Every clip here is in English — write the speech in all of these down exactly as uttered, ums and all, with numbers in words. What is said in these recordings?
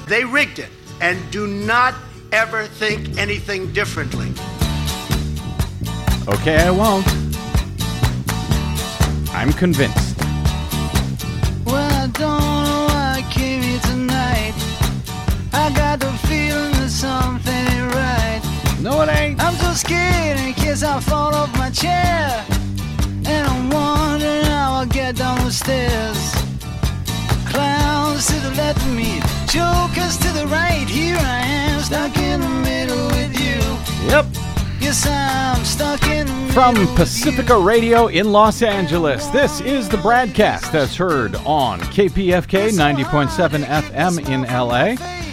They rigged it, and do not ever think anything differently. Okay, I won't. I'm convinced. Well, I don't know why I came here tonight. I got the feeling that something ain't right. No, it ain't. I'm so scared in case I fall off my chair. And I'm wondering how I'll get down the stairs. Clowns to the left of me, jokers to the right. Here I am, stuck in the middle with you. Yep. Yes, I'm stuck in the middle. From Pacifica Radio in Los Angeles, this is the Bradcast as heard on K P F K ninety point seven F M in L A.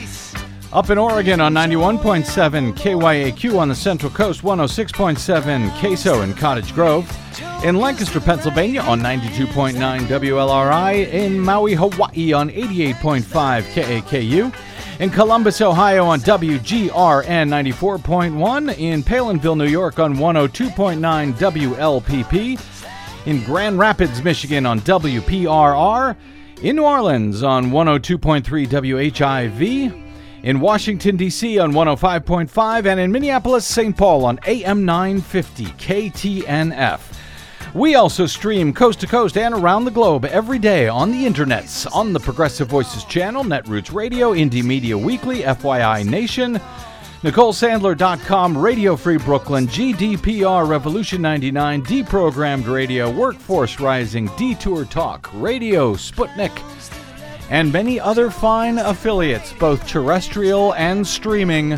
Up in Oregon on ninety-one point seven K Y A Q on the Central Coast, one oh six point seven K S O in Cottage Grove. In Lancaster, Pennsylvania on ninety-two point nine W L R I. In Maui, Hawaii on eighty-eight point five K A K U. In Columbus, Ohio on W G R N ninety-four point one. In Palinville, New York on one oh two point nine W L P P. In Grand Rapids, Michigan on W P R R. In New Orleans on one oh two point three W H I V. In Washington, D C on one oh five point five. And in Minneapolis, Saint Paul on A M nine fifty K T N F. We also stream coast to coast and around the globe every day on the internets, on the Progressive Voices channel, Netroots Radio, Indie Media Weekly, F Y I Nation, Nicole Sandler dot com, Radio Free Brooklyn, G D P R, Revolution ninety-nine, Deprogrammed Radio, Workforce Rising, Detour Talk, Radio Sputnik, and many other fine affiliates, both terrestrial and streaming,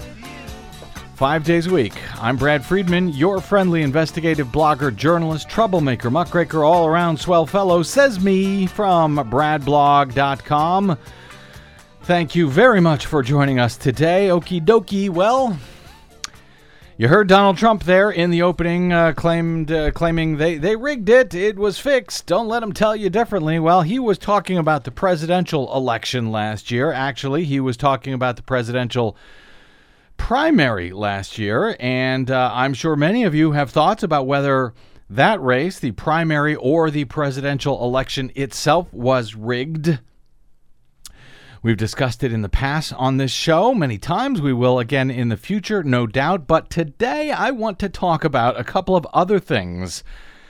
five days a week. I'm Brad Friedman, your friendly investigative blogger, journalist, troublemaker, muckraker, all-around swell fellow, says me from brad blog dot com. Thank you very much for joining us today. Okie dokie. Well, you heard Donald Trump there in the opening uh, claimed, uh, claiming they, they rigged it. It was fixed. Don't let them tell you differently. Well, he was talking about the presidential election last year. Actually, he was talking about the presidential primary last year, and uh, I'm sure many of you have thoughts about whether that race, the primary or the presidential election itself, was rigged. We've discussed it in the past on this show many times. We will again in the future, no doubt. But today I want to talk about a couple of other things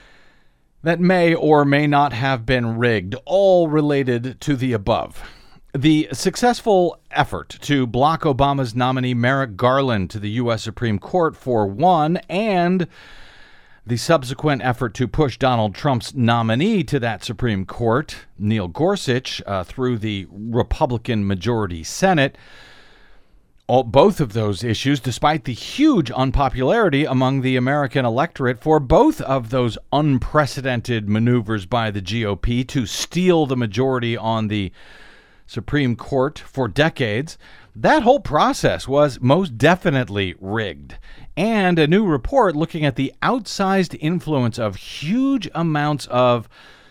that may or may not have been rigged, all related to the above. The successful effort to block Obama's nominee Merrick Garland to the U S Supreme Court, for one, and the subsequent effort to push Donald Trump's nominee to that Supreme Court, Neil Gorsuch, uh, through the Republican majority Senate. All, both of those issues, despite the huge unpopularity among the American electorate for both of those unprecedented maneuvers by the G O P to steal the majority on the Supreme Court for decades, that whole process was most definitely rigged. And a new report looking at the outsized influence of huge amounts of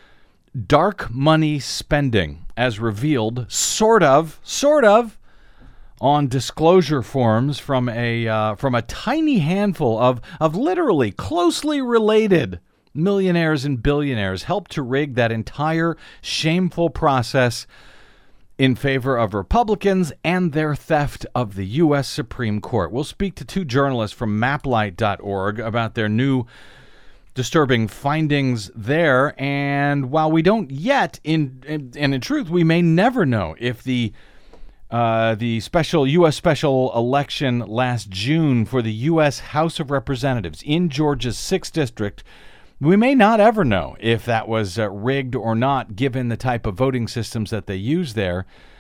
dark money spending, as revealed, sort of, sort of, on disclosure forms from a uh, from a tiny handful of of literally closely related millionaires and billionaires, helped to rig that entire shameful process in favor of Republicans and their theft of the U S Supreme Court. We'll speak to two journalists from maplight dot org about their new disturbing findings there. And while we don't yet, in, in and in truth, we may never know if the uh, the special U S special election last June for the U S House of Representatives in Georgia's sixth District, we may not ever know if that was uh, rigged or not, given the type of voting systems that they use there.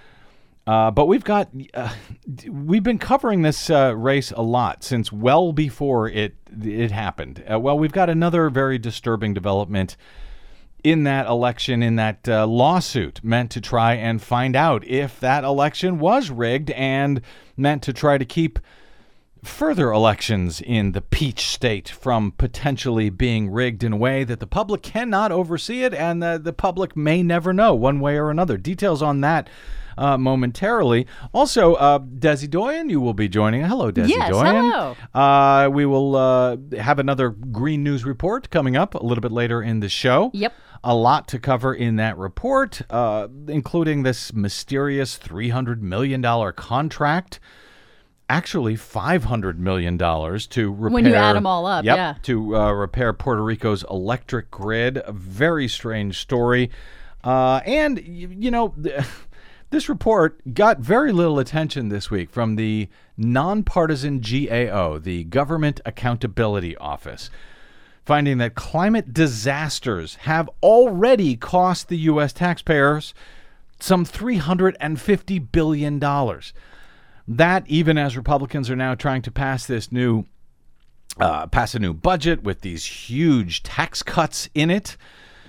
Uh, but we've got uh, we've been covering this uh, race a lot since well before it it happened. Uh, well, we've got another very disturbing development in that election, in that uh, lawsuit meant to try and find out if that election was rigged and meant to try to keep further elections in the Peach State from potentially being rigged in a way that the public cannot oversee it, and the, the public may never know one way or another. Details on that uh, momentarily. Also, uh, Desi Doyen, you will be joining. Hello, Desi yes, Doyen. Hello. Uh, we will uh, have another Green News report coming up a little bit later in the show. Yep. A lot to cover in that report, uh, including this mysterious three hundred million dollars contract. Actually, five hundred million dollars to repair... When you add them all up, yep, yeah. to uh, repair Puerto Rico's electric grid. A very strange story. Uh, and, you, you know, this report got very little attention this week from the nonpartisan G A O, the Government Accountability Office, finding that climate disasters have already cost the U S taxpayers some three hundred fifty billion dollars. That, even as Republicans are now trying to pass this new, uh, pass a new budget with these huge tax cuts in it,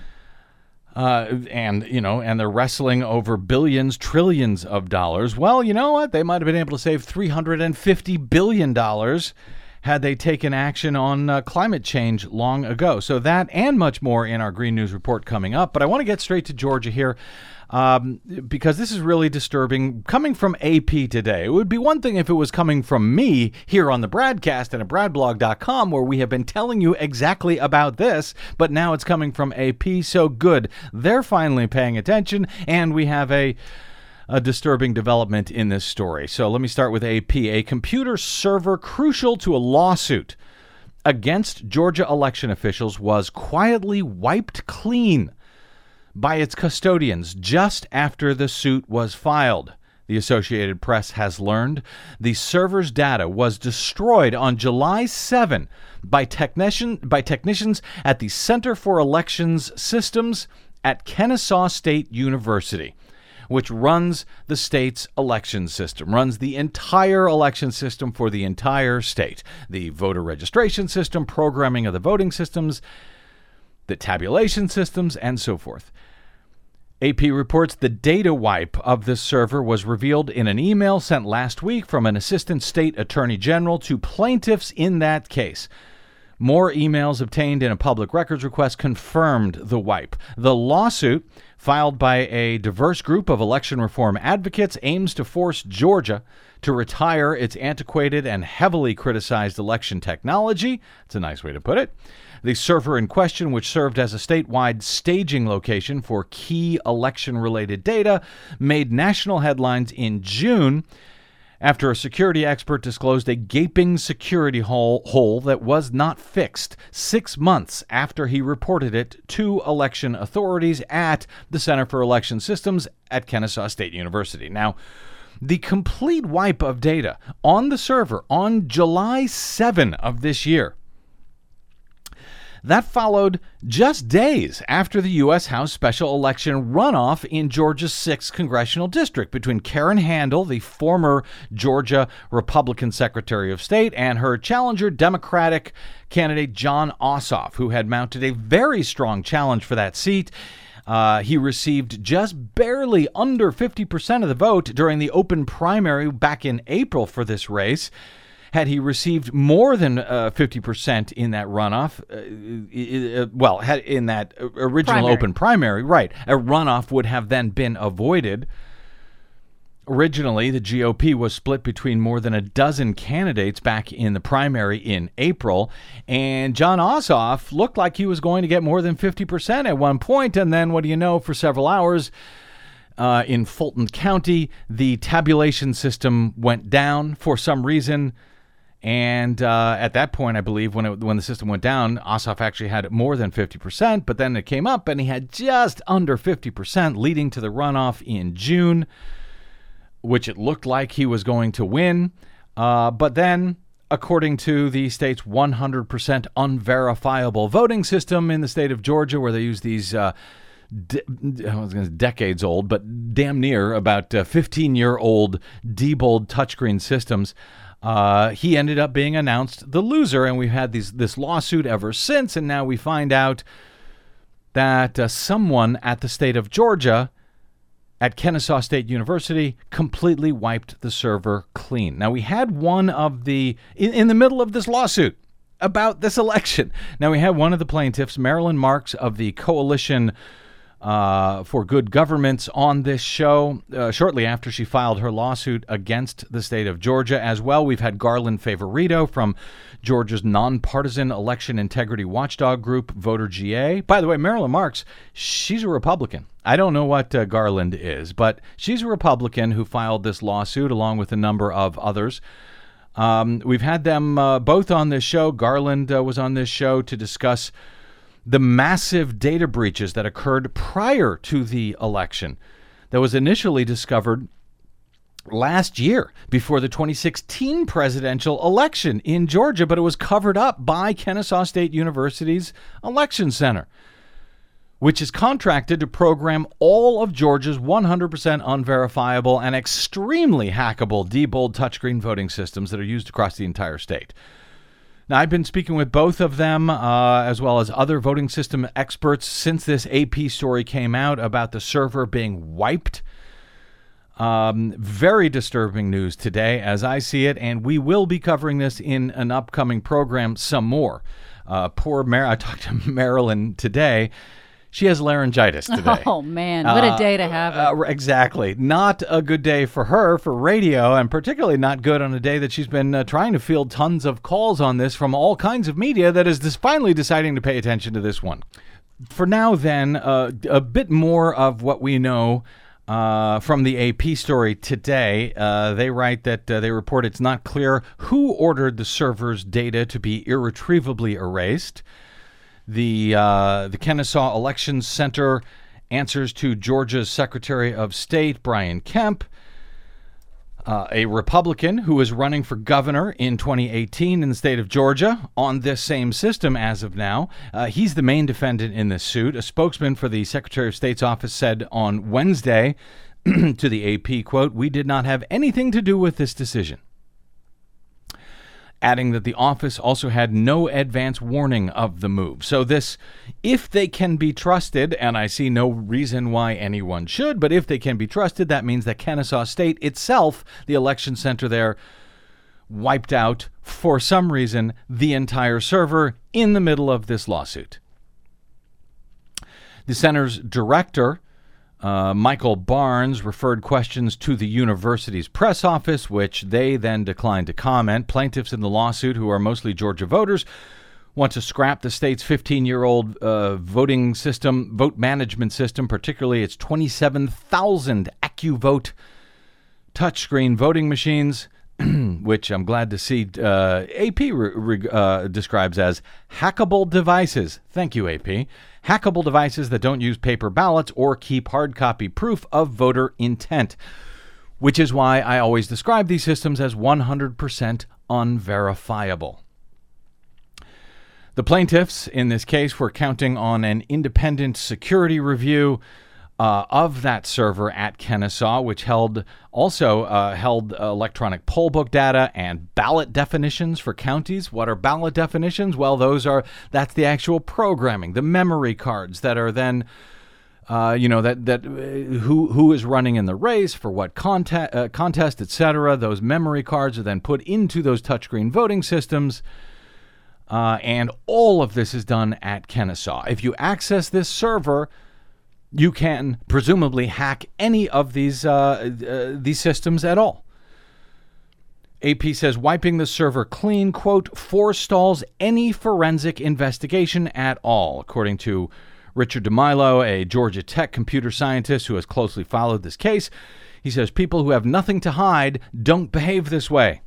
uh, and you know, and they're wrestling over billions, trillions of dollars. Well, you know what? They might have been able to save three hundred fifty billion dollars had they taken action on uh, climate change long ago. So that and much more in our Green News report coming up. But I want to get straight to Georgia here. Um, because this is really disturbing coming from A P today. It would be one thing if it was coming from me here on the Bradcast and at brad blog dot com, where we have been telling you exactly about this, but now it's coming from A P. So good. They're finally paying attention, and we have a a disturbing development in this story. So let me start with A P. A computer server crucial to a lawsuit against Georgia election officials was quietly wiped clean by its custodians just after the suit was filed. The Associated Press has learned the server's data was destroyed on July seventh by technician by technicians at the Center for Elections Systems at Kennesaw State University, which runs the state's election system, runs the entire election system for the entire state, the voter registration system, programming of the voting systems, the tabulation systems, and so forth. A P reports the data wipe of this server was revealed in an email sent last week from an assistant state attorney general to plaintiffs in that case. More emails obtained in a public records request confirmed the wipe. The lawsuit, filed by a diverse group of election reform advocates, aims to force Georgia to retire its antiquated and heavily criticized election technology. It's a nice way to put it. The server in question, which served as a statewide staging location for key election-related data, made national headlines in June after a security expert disclosed a gaping security hole, hole that was not fixed six months after he reported it to election authorities at the Center for Election Systems at Kennesaw State University. Now, the complete wipe of data on the server on July seventh of this year, that followed just days after the U S House special election runoff in Georgia's sixth congressional district between Karen Handel, the former Georgia Republican Secretary of State, and her challenger, Democratic candidate Jon Ossoff, who had mounted a very strong challenge for that seat. Uh, he received just barely under fifty percent of the vote during the open primary back in April for this race. Had he received more than uh, fifty percent in that runoff, uh, uh, well, had in that original primary. open primary, right, a runoff would have then been avoided. Originally, the G O P was split between more than a dozen candidates back in the primary in April, and Jon Ossoff looked like he was going to get more than fifty percent at one point, and then, what do you know, for several hours, uh, in Fulton County, the tabulation system went down for some reason. And uh, at that point, I believe, when it, when the system went down, Ossoff actually had more than fifty percent, but then it came up and he had just under fifty percent, leading to the runoff in June, which it looked like he was going to win. Uh, but then, according to the state's one hundred percent unverifiable voting system in the state of Georgia, where they use these uh, de- I was going to say decades old, but damn near about uh, fifteen-year-old Diebold touchscreen systems, Uh, he ended up being announced the loser, and we've had these, this lawsuit ever since, and now we find out that uh, someone at the state of Georgia at Kennesaw State University completely wiped the server clean. Now, we had one of the, in, in the middle of this lawsuit about this election, now we had one of the plaintiffs, Marilyn Marks of the Coalition uh, for Good Governments, on this show uh, shortly after she filed her lawsuit against the state of Georgia. As well, we've had Garland Favorito from Georgia's nonpartisan election integrity watchdog group, Voter G A. By the way, Marilyn Marks, she's a Republican. I don't know what uh, Garland is, but she's a Republican who filed this lawsuit along with a number of others. Um, we've had them uh, both on this show. Garland uh, was on this show to discuss the massive data breaches that occurred prior to the election that was initially discovered last year before the twenty sixteen presidential election in Georgia, but it was covered up by Kennesaw State University's Election Center, which is contracted to program all of Georgia's one hundred percent unverifiable and extremely hackable Diebold touchscreen voting systems that are used across the entire state. Now, I've been speaking with both of them, uh, as well as other voting system experts, since this A P story came out about the server being wiped. Um, very disturbing news today, as I see it, and we will be covering this in an upcoming program some more. Uh, poor Mar- I talked to Marilyn today. She has laryngitis today. Oh, man. What a day to have it. Uh, exactly. Not a good day for her, for radio, and particularly not good on a day that she's been uh, trying to field tons of calls on this from all kinds of media that is just finally deciding to pay attention to this one. For now, then, uh, a bit more of what we know uh, from the A P story today. Uh, they write that uh, they report it's not clear who ordered the server's data to be irretrievably erased. The uh, the Kennesaw Election Center answers to Georgia's Secretary of State, Brian Kemp, uh, a Republican who is running for governor in twenty eighteen in the state of Georgia on this same system as of now. Uh, he's the main defendant in this suit. A spokesman for the Secretary of State's office said on Wednesday to the A P, quote, "We did not have anything to do with this decision," adding that the office also had no advance warning of the move. So this, if they can be trusted, and I see no reason why anyone should, but if they can be trusted, that means that Kennesaw State itself, the election center there, wiped out, for some reason, the entire server in the middle of this lawsuit. The center's director, Uh, Michael Barnes, referred questions to the university's press office, which they then declined to comment. Plaintiffs in the lawsuit, who are mostly Georgia voters, want to scrap the state's fifteen-year-old uh, voting system, vote management system, particularly its twenty-seven thousand AccuVote touchscreen voting machines, which I'm glad to see uh, A P re- re- uh, describes as hackable devices. Thank you, A P. Hackable devices that don't use paper ballots or keep hard copy proof of voter intent, which is why I always describe these systems as one hundred percent unverifiable. The plaintiffs in this case were counting on an independent security review Uh, of that server at Kennesaw, which held also uh, held electronic poll book data and ballot definitions for counties. What are ballot definitions? Well, those are that's the actual programming, the memory cards that are then, uh, you know, that that uh, who who is running in the race for what contest, uh, contest, et cetera. Those memory cards are then put into those touchscreen voting systems, uh, and all of this is done at Kennesaw. If you access this server, you can presumably hack any of these uh, uh, these systems at all. A P says wiping the server clean, quote, forestalls any forensic investigation at all, according to Richard DeMilo, a Georgia Tech computer scientist who has closely followed this case. He says people who have nothing to hide don't behave this way.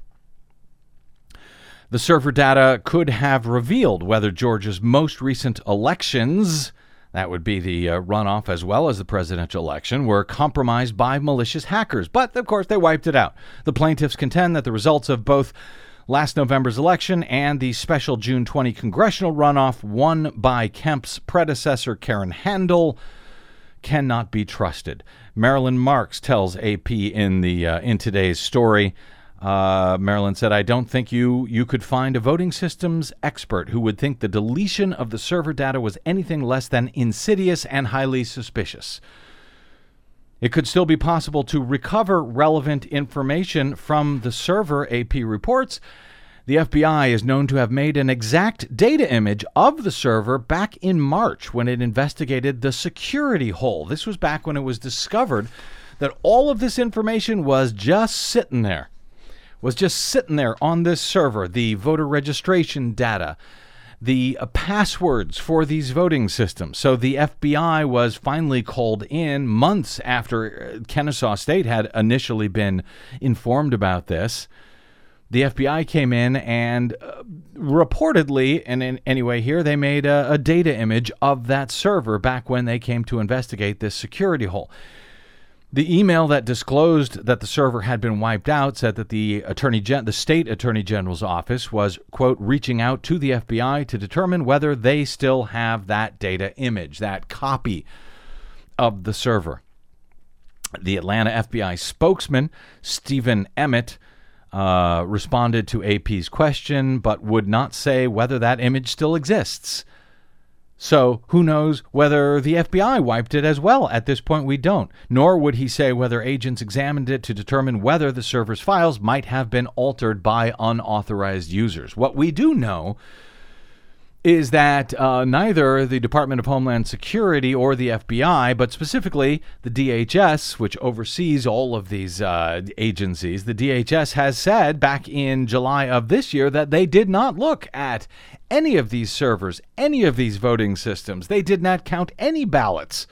The server data could have revealed whether Georgia's most recent elections, that would be the uh, runoff as well as the presidential election, were compromised by malicious hackers. But, of course, they wiped it out. The plaintiffs contend that the results of both last November's election and the special June twentieth congressional runoff won by Kemp's predecessor, Karen Handel, cannot be trusted. Marilyn Marks tells A P in the uh, in today's story, Uh, Marilyn said, I don't think you, you could find a voting systems expert who would think the deletion of the server data was anything less than insidious and highly suspicious. It could still be possible to recover relevant information from the server, A P reports. The F B I is known to have made an exact data image of the server back in March when it investigated the security hole. This was back when it was discovered that all of this information was just sitting there, was just sitting there on this server, the voter registration data, the uh, passwords for these voting systems. So the F B I was finally called in months after Kennesaw State had initially been informed about this. The F B I came in and uh, reportedly, and in anyway here, they made a, a data image of that server back when they came to investigate this security hole. The email that disclosed that the server had been wiped out said that the attorney, gen- the state attorney general's office was, quote, reaching out to the F B I to determine whether they still have that data image, that copy of the server. The Atlanta F B I spokesman, Stephen Emmett, uh, responded to A P's question, but would not say whether that image still exists. So who knows whether the F B I wiped it as well? At this point, we don't. Nor would he say whether agents examined it to determine whether the server's files might have been altered by unauthorized users. What we do know is that uh, neither the Department of Homeland Security or the F B I, but specifically the D H S, which oversees all of these uh, agencies, the D H S has said back in July of this year that they did not look at any of these servers, any of these voting systems. They did not count any ballots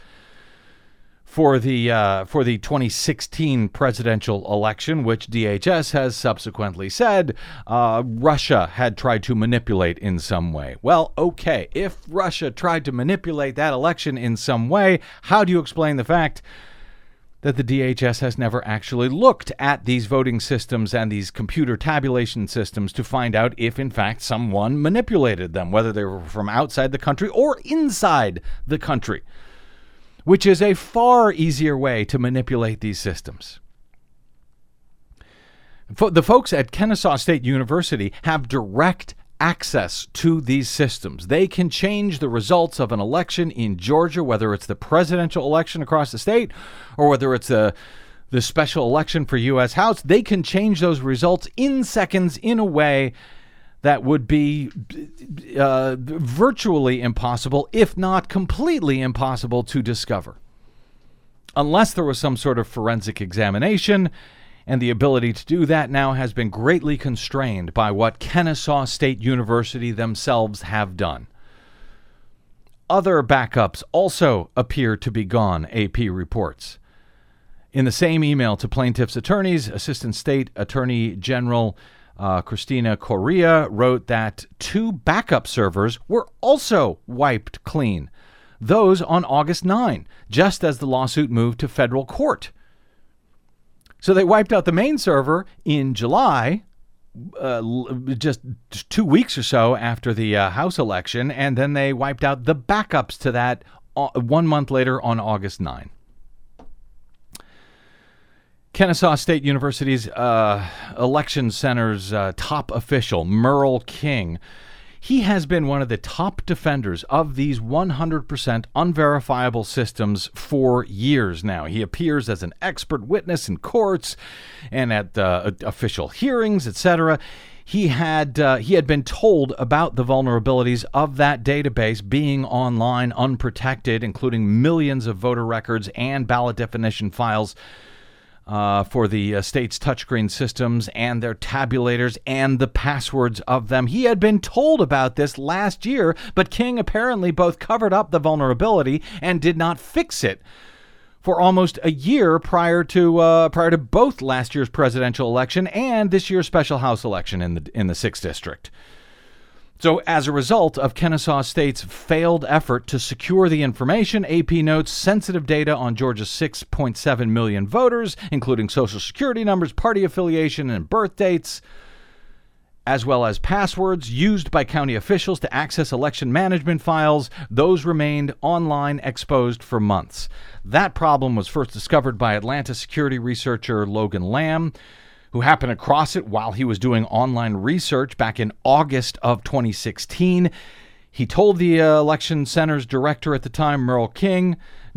for the uh, for the twenty sixteen presidential election, which D H S has subsequently said uh, Russia had tried to manipulate in some way. Well, okay, if Russia tried to manipulate that election in some way, how do you explain the fact that the D H S has never actually looked at these voting systems and these computer tabulation systems to find out if, in fact, someone manipulated them, whether they were from outside the country or inside the country, which is a far easier way to manipulate these systems. The folks at Kennesaw State University have direct access to these systems. They can change the results of an election in Georgia, whether it's the presidential election across the state or whether it's a, the special election for U S House. They can change those results in seconds in a way that would be uh, virtually impossible, if not completely impossible, to discover. Unless there was some sort of forensic examination, and the ability to do that now has been greatly constrained by what Kennesaw State University themselves have done. Other backups also appear to be gone, A P reports. In the same email to plaintiffs' attorneys, Assistant State Attorney General uh, Christina Correa wrote that two backup servers were also wiped clean, those on August ninth, just as the lawsuit moved to federal court. So they wiped out the main server in July, uh, just two weeks or so after the uh, House election, and then they wiped out the backups to that uh, one month later on August ninth. Kennesaw State University's uh, election center's uh, top official, Merle King, he has been one of the top defenders of these one hundred percent unverifiable systems for years now. He appears as an expert witness in courts and at uh, official hearings, et cetera. He had uh, he had been told about the vulnerabilities of that database being online unprotected, including millions of voter records and ballot definition files Uh, for the uh, state's touchscreen systems and their tabulators and the passwords of them. He had been told about this last year, but King apparently both covered up the vulnerability and did not fix it for almost a year prior to uh, prior to both last year's presidential election and this year's special House election in the in the sixth District. So as a result of Kennesaw State's failed effort to secure the information, A P notes sensitive data on Georgia's six point seven million voters, including social security numbers, party affiliation, and birth dates, as well as passwords used by county officials to access election management files, those remained online exposed for months. That problem was first discovered by Atlanta security researcher Logan Lamb, who happened across it while he was doing online research back in August of twenty sixteen. He told the uh, election center's director at the time, Merle King,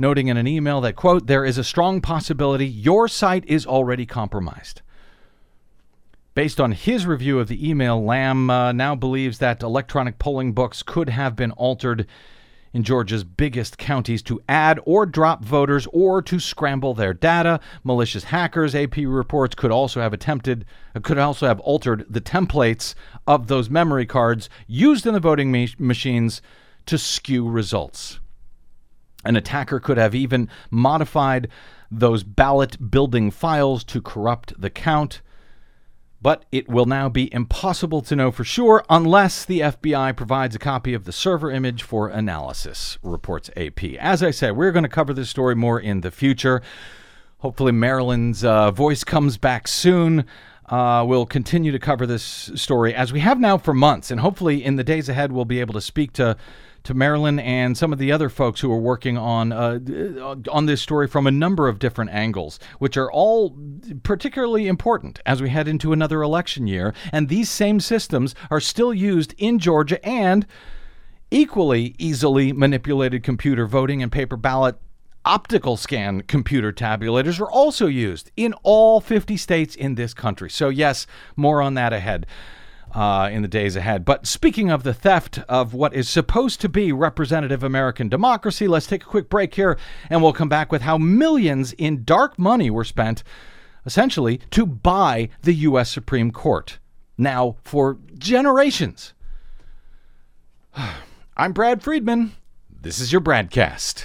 noting in an email that, quote, there is a strong possibility your site is already compromised. Based on his review of the email, Lamb uh, now believes that electronic polling books could have been altered in Georgia's biggest counties to add or drop voters or to scramble their data. Malicious hackers, A P reports, could also have attempted, could also have altered the templates of those memory cards used in the voting ma- machines to skew results. An attacker could have even modified those ballot building files to corrupt the count. But it will now be impossible to know for sure unless the F B I provides a copy of the server image for analysis, reports A P. As I said, we're going to cover this story more in the future. Hopefully Marilyn's uh, voice comes back soon. Uh, we'll continue to cover this story as we have now for months, and hopefully in the days ahead we'll be able to speak to to Marilyn and some of the other folks who are working on uh, on this story from a number of different angles, which are all particularly important as we head into another election year. And these same systems are still used in Georgia, and equally easily manipulated computer voting and paper ballot optical scan computer tabulators are also used in all fifty states in this country. So yes, more on that ahead. Uh, in the days ahead. But speaking of the theft of what is supposed to be representative American democracy, let's take a quick break here, and we'll come back with how millions in dark money were spent, essentially, to buy the U S Supreme Court. Now, for generations. I'm Brad Friedman. This is your Bradcast.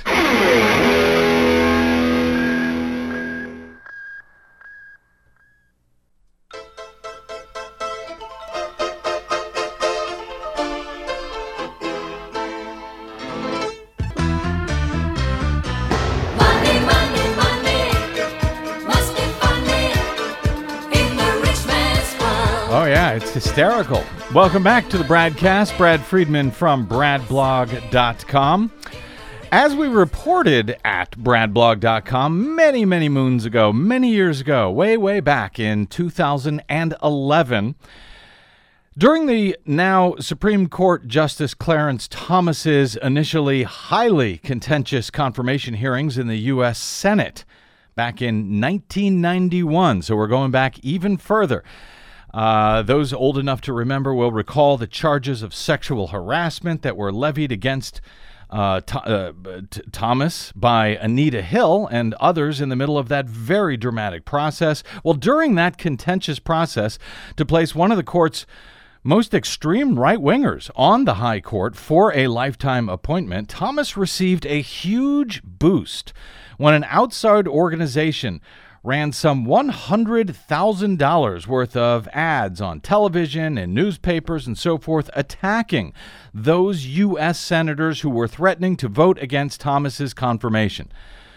Oh, yeah, it's hysterical. Welcome back to the Bradcast. Brad Friedman from brad blog dot com. As we reported at brad blog dot com many, many moons ago, many years ago, way, way back in two thousand eleven, during the now Supreme Court Justice Clarence Thomas's initially highly contentious confirmation hearings in the U S Senate back in nineteen ninety-one, so we're going back even further. Uh, those old enough to remember will recall the charges of sexual harassment that were levied against uh, Th- uh, T- Thomas by Anita Hill and others in the middle of that very dramatic process. Well, during that contentious process, to place one of the court's most extreme right-wingers on the high court for a lifetime appointment, Thomas received a huge boost when an outside organization ran some one hundred thousand dollars worth of ads on television and newspapers and so forth attacking those U S senators who were threatening to vote against Thomas's confirmation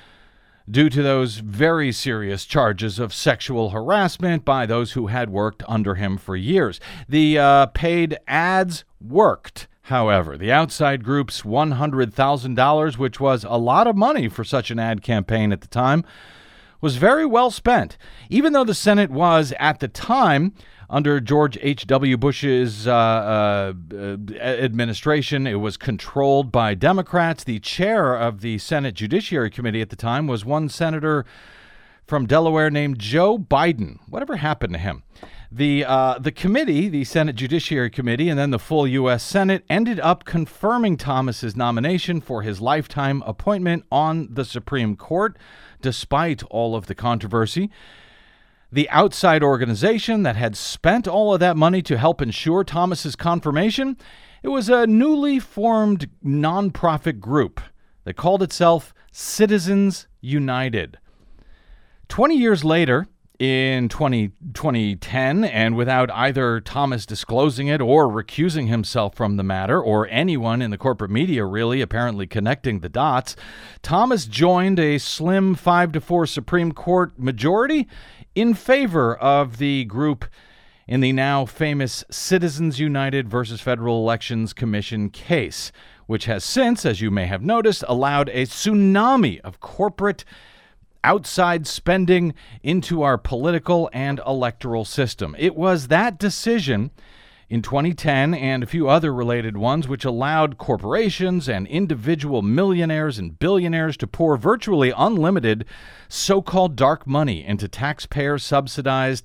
due to those very serious charges of sexual harassment by those who had worked under him for years. The uh, paid ads worked. However, the outside group's one hundred thousand dollars, which was a lot of money for such an ad campaign at the time, was very well spent. Even though the Senate was, at the time, under George H W. Bush's uh, uh, administration, it was controlled by Democrats. The chair of the Senate Judiciary Committee at the time was one senator from Delaware named Joe Biden. Whatever happened to him? The uh, the committee, the Senate Judiciary Committee, and then the full U S Senate ended up confirming Thomas's nomination for his lifetime appointment on the Supreme Court, despite all of the controversy. The outside organization that had spent all of that money to help ensure Thomas's confirmation, it was a newly formed nonprofit group that called itself Citizens United. Twenty years later, in twenty ten, and without either Thomas disclosing it or recusing himself from the matter, or anyone in the corporate media really apparently connecting the dots, Thomas joined a slim five to four Supreme Court majority in favor of the group in the now famous Citizens United versus Federal Elections Commission case, which has since, as you may have noticed, allowed a tsunami of corporate outside spending into our political and electoral system. It was that decision in twenty ten and a few other related ones, which allowed corporations and individual millionaires and billionaires to pour virtually unlimited so-called dark money into taxpayer-subsidized,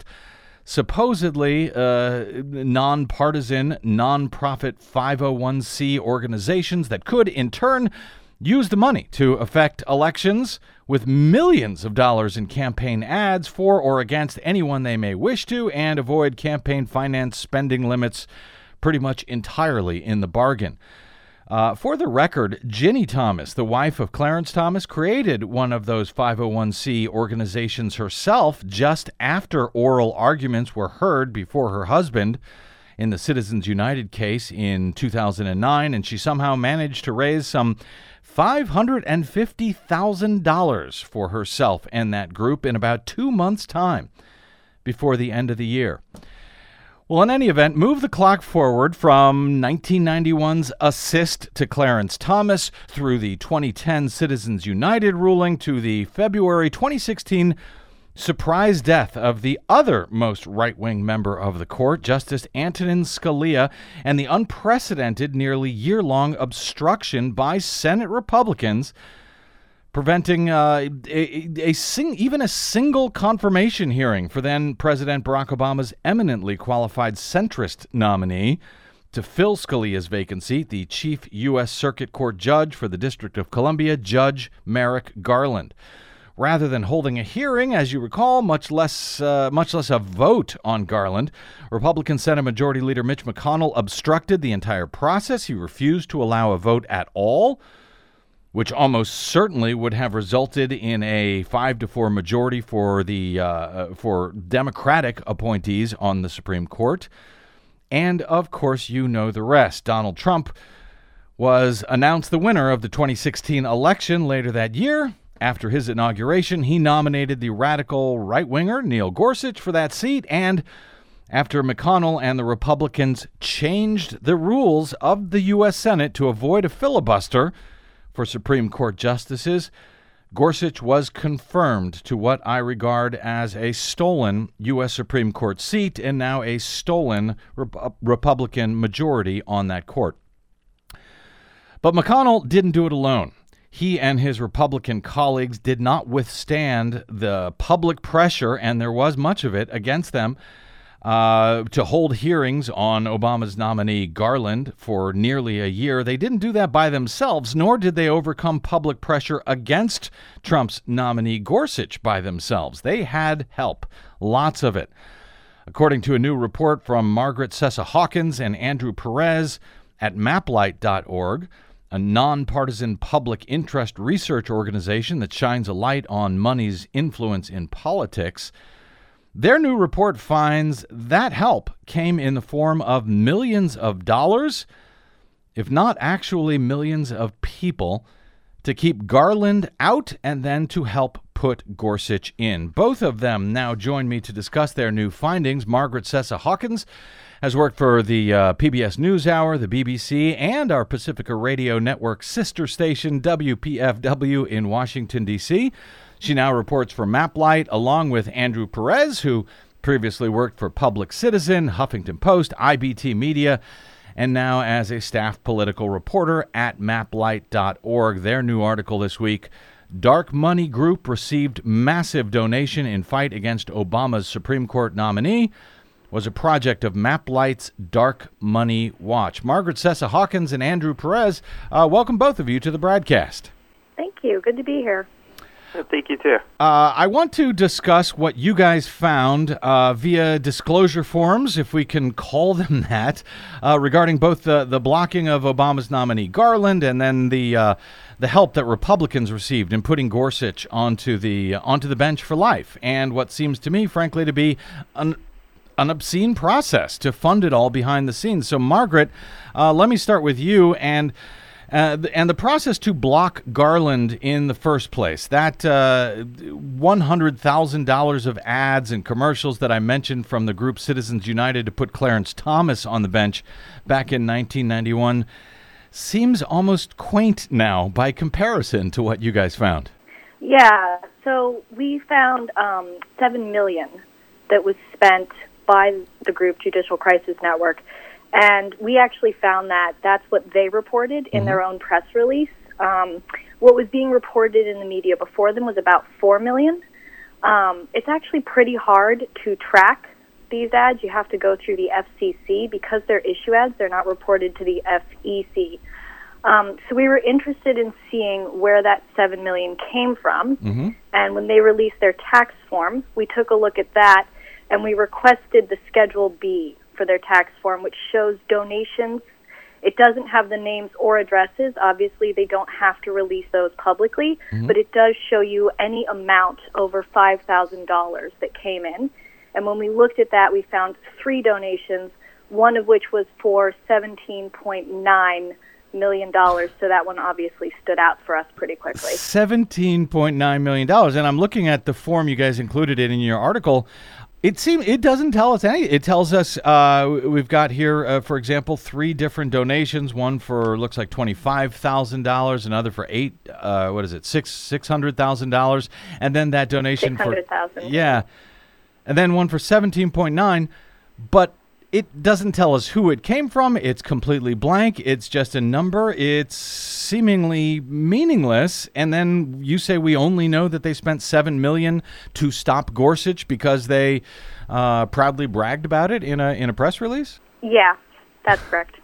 supposedly uh, nonpartisan, nonprofit five oh one c organizations that could, in turn, use the money to affect elections with millions of dollars in campaign ads for or against anyone they may wish to, and avoid campaign finance spending limits pretty much entirely in the bargain. Uh, for the record, Ginny Thomas, the wife of Clarence Thomas, created one of those five oh one c organizations herself just after oral arguments were heard before her husband in the Citizens United case in two thousand nine, and she somehow managed to raise some five hundred fifty thousand dollars for herself and that group in about two months' time before the end of the year. Well, in any event, move the clock forward from nineteen ninety-one's assist to Clarence Thomas through the twenty ten Citizens United ruling to the February twenty sixteen surprise death of the other most right-wing member of the court, Justice Antonin Scalia, and the unprecedented nearly year-long obstruction by Senate Republicans preventing uh, a, a sing, even a single confirmation hearing for then President Barack Obama's eminently qualified centrist nominee to fill Scalia's vacancy, the chief U S Circuit Court judge for the District of Columbia, Judge Merrick Garland. Rather than holding a hearing, as you recall, much less uh, much less a vote on Garland, Republican Senate Majority Leader Mitch McConnell obstructed the entire process. He refused to allow a vote at all, which almost certainly would have resulted in a five to four majority for the uh, for Democratic appointees on the Supreme Court. And, of course, you know the rest. Donald Trump was announced the winner of the twenty sixteen election later that year. After his inauguration, he nominated the radical right-winger Neil Gorsuch for that seat, and after McConnell and the Republicans changed the rules of the U S Senate to avoid a filibuster for Supreme Court justices, Gorsuch was confirmed to what I regard as a stolen U S Supreme Court seat and now a stolen Rep- Republican majority on that court. But McConnell didn't do it alone. He and his Republican colleagues did not withstand the public pressure, and there was much of it, against them uh, to hold hearings on Obama's nominee Garland for nearly a year. They didn't do that by themselves, nor did they overcome public pressure against Trump's nominee Gorsuch by themselves. They had help, lots of it. According to a new report from Margaret Sessa Hawkins and Andrew Perez at maplight dot org, a nonpartisan public interest research organization that shines a light on money's influence in politics, their new report finds that help came in the form of millions of dollars, if not actually millions of people, to keep Garland out and then to help put Gorsuch in. Both of them now join me to discuss their new findings. Margaret Sessa Hawkins has worked for the uh, P B S NewsHour, the B B C, and our Pacifica Radio Network sister station, W P F W, in Washington, D C She now reports for MapLight, along with Andrew Perez, who previously worked for Public Citizen, Huffington Post, I B T Media, and now as a staff political reporter at maplight dot org. Their new article this week, Dark Money Group Received Massive Donation in Fight Against Obama's Supreme Court Nominee, was a project of MapLight's Dark Money Watch. Margaret Sessa Hawkins and Andrew Perez, uh, welcome both of you to the broadcast. Thank you. Good to be here. Thank you, too. Uh, I want to discuss what you guys found uh, via disclosure forms, if we can call them that, uh, regarding both the, the blocking of Obama's nominee Garland and then the uh, the help that Republicans received in putting Gorsuch onto the onto the bench for life, and what seems to me, frankly, to be an an obscene process to fund it all behind the scenes. So, Margaret, uh, let me start with you and. Uh, and the process to block Garland in the first place, that uh, one hundred thousand dollars of ads and commercials that I mentioned from the group Citizens United to put Clarence Thomas on the bench back in nineteen ninety-one, seems almost quaint now by comparison to what you guys found. Yeah, so we found um, seven million dollars that was spent by the group Judicial Crisis Network And we actually found that that's what they reported in Mm-hmm. their own press release. Um, what was being reported in the media before them was about four million dollars. Um, it's actually pretty hard to track these ads. You have to go through the F C C. Because they're issue ads, they're not reported to the F E C. Um, so we were interested in seeing where that seven million dollars came from. Mm-hmm. And when they released their tax form, we took a look at that, and we requested the Schedule B for their tax form, which shows donations. It doesn't have the names or addresses. Obviously, they don't have to release those publicly, Mm-hmm. but it does show you any amount over five thousand dollars that came in. And when we looked at that, we found three donations, one of which was for seventeen point nine million dollars. So that one obviously stood out for us pretty quickly. seventeen point nine million dollars. And I'm looking at the form you guys included it in your article. It seems it doesn't tell us anything. It tells us uh, we've got here, uh, for example, three different donations. One for looks like twenty-five thousand dollars, another for eight. Uh, what is it? Six six hundred thousand dollars, and then that donation six hundred thousand for yeah, and then one for seventeen point nine. But it doesn't tell us who it came from. It's completely blank. It's just a number. It's seemingly meaningless. And then you say we only know that they spent seven million dollars to stop Gorsuch because they uh, proudly bragged about it in a in a press release? Yeah, that's correct.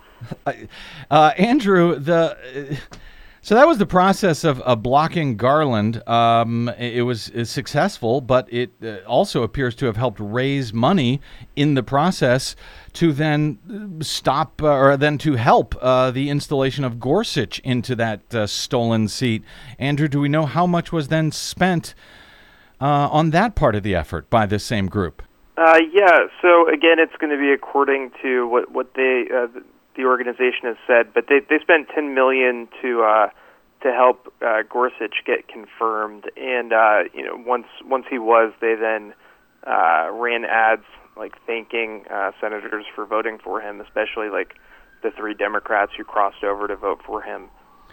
Uh, Andrew, the uh, so that was the process of, of blocking Garland. Um, it, it was is successful, but it uh, also appears to have helped raise money in the process to then stop uh, or then to help uh, the installation of Gorsuch into that uh, stolen seat. Andrew, do we know how much was then spent uh, on that part of the effort by this same group? Uh, yeah. So again, it's going to be according to what what they. Uh, the organization has said, but they they spent ten million dollars to uh, to help uh, Gorsuch get confirmed, and uh, you know once once he was, they then uh, ran ads like thanking uh, senators for voting for him, especially like the three Democrats who crossed over to vote for him.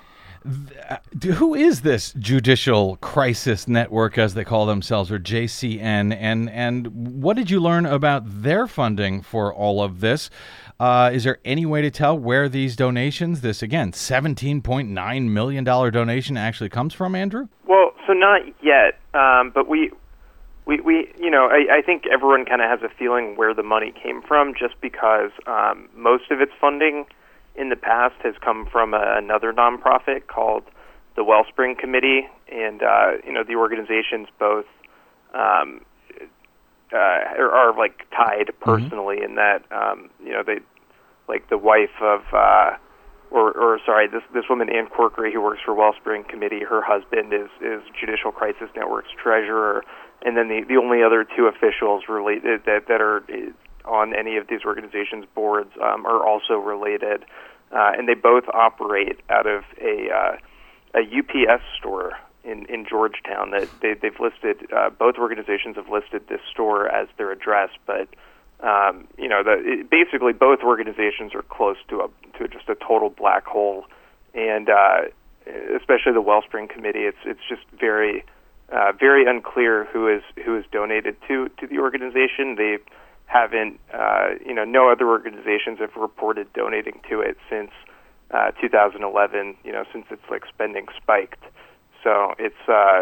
Who is this Judicial Crisis Network, as they call themselves, or J C N, and and what did you learn about their funding for all of this? Uh, is there any way to tell where these donations, this, again, seventeen point nine million dollars donation actually comes from, Andrew? Well, so not yet, um, but we, we, we, you know, I, I think everyone kind of has a feeling where the money came from just because um, most of its funding in the past has come from a, another nonprofit called the Wellspring Committee, and, uh, you know, the organizations both um, uh, are, are, like, tied personally mm-hmm. in that, um, you know, they, like, the wife of, uh, or, or, sorry, this this woman, Ann Corkery, who works for Wellspring Committee, her husband is, is Judicial Crisis Network's treasurer, and then the, the only other two officials related that, that are on any of these organizations' boards um, are also related, uh, and they both operate out of a uh, a U P S store in, in Georgetown. That they, they've listed uh, both organizations have listed this store as their address, but um, you know, the, it, basically both organizations are close to a to just a total black hole, and uh, especially the Wellspring Committee. It's it's just very uh, very unclear who is who is donated to to the organization. They haven't, uh, you know, no other organizations have reported donating to it since uh, two thousand eleven, you know, since its, like, spending spiked. So it's, uh,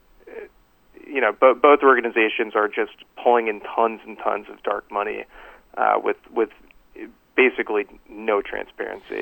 you know, bo- both organizations are just pulling in tons and tons of dark money uh, with, with basically no transparency.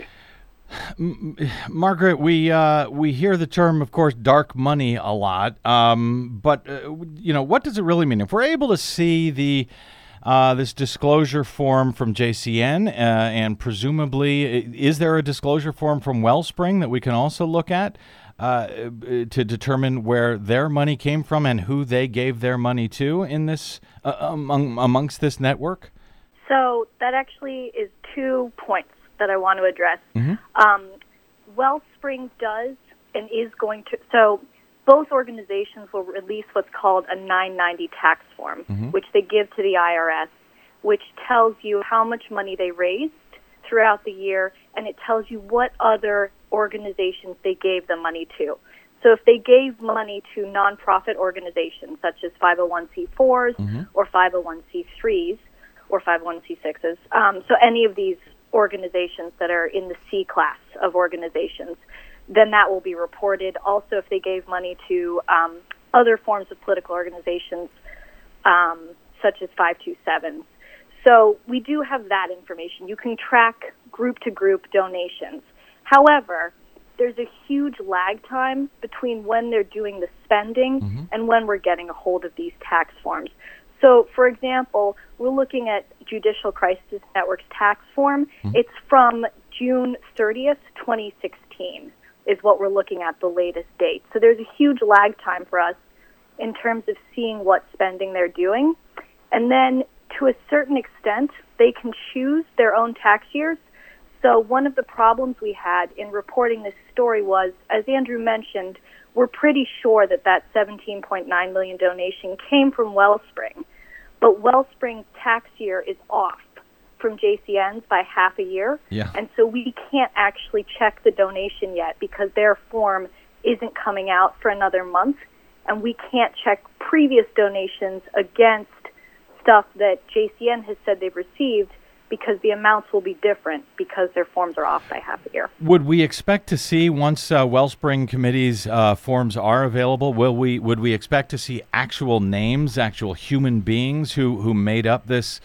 Margaret, we uh, we hear the term, of course, dark money a lot, um, but, uh, you know, what does it really mean? If we're able to see the Uh, this disclosure form from J C N, uh, and presumably, is there a disclosure form from Wellspring that we can also look at uh, to determine where their money came from and who they gave their money to in this uh, among, amongst this network? So that actually is two points that I want to address. Mm-hmm. Um, Wellspring does and is going to so. Both organizations will release what's called a nine ninety tax form, mm-hmm. which they give to the I R S, which tells you how much money they raised throughout the year, and it tells you what other organizations they gave the money to. So if they gave money to nonprofit organizations such as five oh one c fours mm-hmm. or five oh one c threes or five oh one c sixes, um, so any of these organizations that are in the C class of organizations, then that will be reported. Also, if they gave money to um, other forms of political organizations, um, such as five two sevens. So we do have that information. You can track group-to-group donations. However, there's a huge lag time between when they're doing the spending mm-hmm. and when we're getting a hold of these tax forms. So, for example, we're looking at Judicial Crisis Network's tax form. Mm-hmm. It's from June thirtieth, twenty sixteen is what we're looking at, the latest date. So there's a huge lag time for us in terms of seeing what spending they're doing. And then, to a certain extent, they can choose their own tax years. So one of the problems we had in reporting this story was, as Andrew mentioned, we're pretty sure that that seventeen point nine million dollars donation came from Wellspring. But Wellspring's tax year is off from J C N's by half a year. Yeah. And so we can't actually check the donation yet because their form isn't coming out for another month. And we can't check previous donations against stuff that J C N has said they've received because the amounts will be different because their forms are off by half a year. Would we expect to see, once uh, Wellspring Committee's uh, forms are available, will we would we expect to see actual names, actual human beings who, who made up this,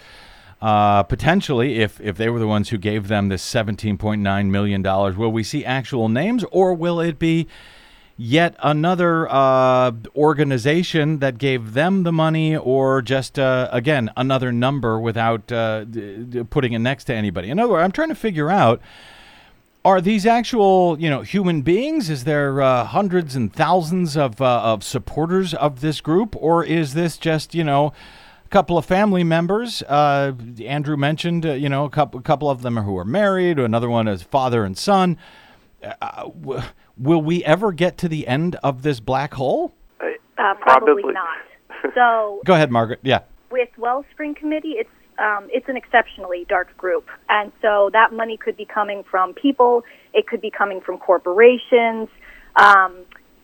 uh, potentially, if, if they were the ones who gave them this seventeen point nine million dollars, will we see actual names, or will it be yet another uh, organization that gave them the money, or just, uh, again, another number without uh, d- d- putting it next to anybody? In other words, I'm trying to figure out, are these actual, you know, human beings? Is there uh, hundreds and thousands of uh, of supporters of this group, or is this just, you know, a couple of family members? Uh, Andrew mentioned, uh, you know, a couple, a couple of them who are married, or another one is father and son. Uh, w- will we ever get to the end of this black hole? Uh, probably, Probably not. So go ahead, Margaret. Yeah. With Wellspring Committee, it's um, it's an exceptionally dark group, and so that money could be coming from people. It could be coming from corporations. Um,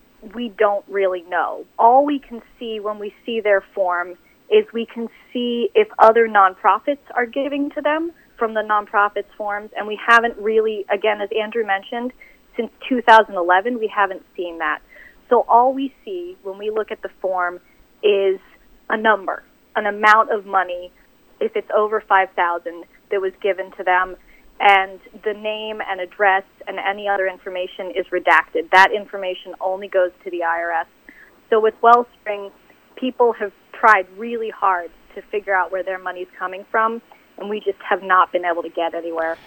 we don't really know. All we can see when we see their form is we can see if other nonprofits are giving to them from the nonprofits forms, and we haven't really, again, as Andrew mentioned, since two thousand eleven, we haven't seen that. So all we see when we look at the form is a number, an amount of money, if it's over five thousand dollars, that was given to them, and the name and address and any other information is redacted. That information only goes to the I R S. So with Wellspring, people have tried really hard to figure out where their money's coming from, and we just have not been able to get anywhere.